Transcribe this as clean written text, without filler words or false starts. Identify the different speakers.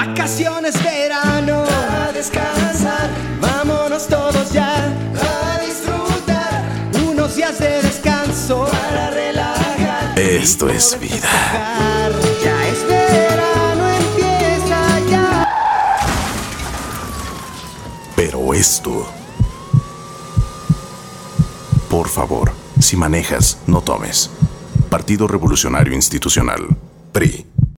Speaker 1: Vacaciones, verano, a descansar. Vámonos todos ya a disfrutar. Unos días de descanso para relajar.
Speaker 2: Esto es vida.
Speaker 1: Ya es verano, empieza ya.
Speaker 2: Pero esto... Por favor, si manejas, no tomes. Partido Revolucionario Institucional, PRI.